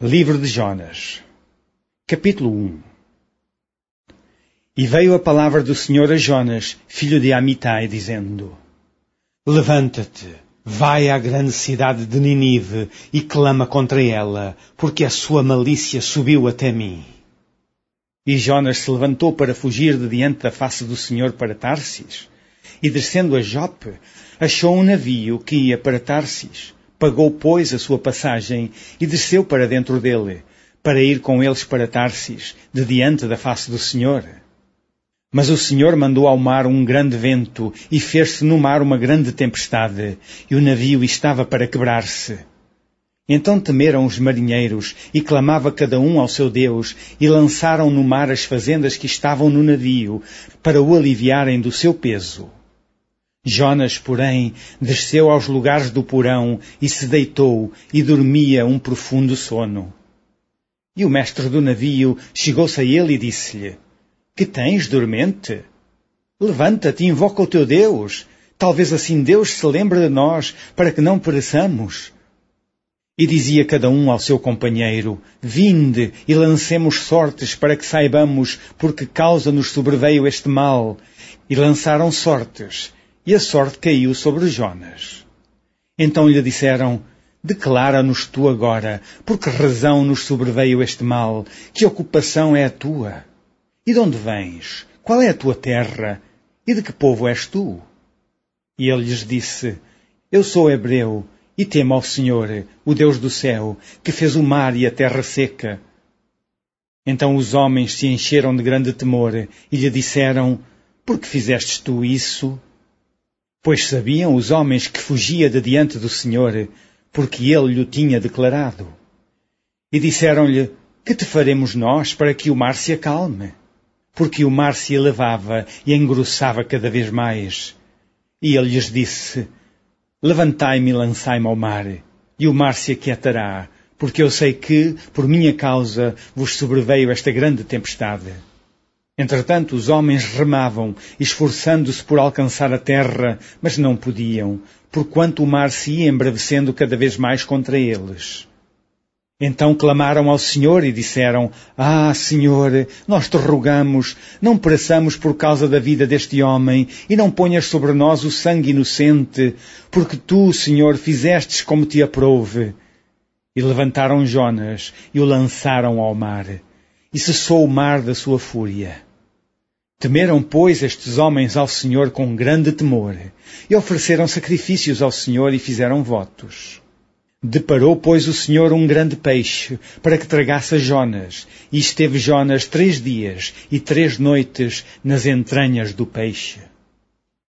Livro de Jonas, capítulo 1. E veio a palavra do Senhor a Jonas, filho de Amitai, dizendo: Levanta-te, vai à grande cidade de Ninive e clama contra ela, porque a sua malícia subiu até mim. E Jonas se levantou para fugir de diante da face do Senhor para Tarsis, e descendo a Jope, achou um navio que ia para Tarsis. Pagou, pois, a sua passagem e desceu para dentro dele, para ir com eles para Tarsis, de diante da face do Senhor. Mas o Senhor mandou ao mar um grande vento e fez-se no mar uma grande tempestade, e o navio estava para quebrar-se. Então temeram os marinheiros, e clamava cada um ao seu Deus, e lançaram no mar as fazendas que estavam no navio, para o aliviarem do seu peso. Jonas, porém, desceu aos lugares do porão e se deitou e dormia um profundo sono. E o mestre do navio chegou-se a ele e disse-lhe: Que tens, dormente? Levanta-te e invoca o teu Deus. Talvez assim Deus se lembre de nós, para que não pereçamos. E dizia cada um ao seu companheiro: Vinde e lancemos sortes para que saibamos por que causa nos sobreveio este mal. E lançaram sortes. E a sorte caiu sobre Jonas. Então lhe disseram: Declara-nos tu agora, por que razão nos sobreveio este mal? Que ocupação é a tua? E de onde vens? Qual é a tua terra? E de que povo és tu? E ele lhes disse: Eu sou hebreu, e temo ao Senhor, o Deus do céu, que fez o mar e a terra seca. Então os homens se encheram de grande temor, e lhe disseram: Por que fizestes tu isso? Pois sabiam os homens que fugia de diante do Senhor, porque ele lhe tinha declarado. E disseram-lhe: Que te faremos nós para que o mar se acalme? Porque o mar se elevava e engrossava cada vez mais. E ele lhes disse: Levantai-me e lançai-me ao mar, e o mar se aquietará, porque eu sei que, por minha causa, vos sobreveio esta grande tempestade. Entretanto, os homens remavam, esforçando-se por alcançar a terra, mas não podiam, porquanto o mar se ia embravecendo cada vez mais contra eles. Então clamaram ao Senhor e disseram: Senhor, nós te rogamos, não pereçamos por causa da vida deste homem, e não ponhas sobre nós o sangue inocente, porque tu, Senhor, fizestes como te aprouve. E levantaram Jonas e o lançaram ao mar, e cessou o mar da sua fúria. Temeram, pois, estes homens ao Senhor com grande temor, e ofereceram sacrifícios ao Senhor e fizeram votos. Deparou, pois, o Senhor um grande peixe, para que tragasse a Jonas, e esteve Jonas 3 dias e 3 noites nas entranhas do peixe.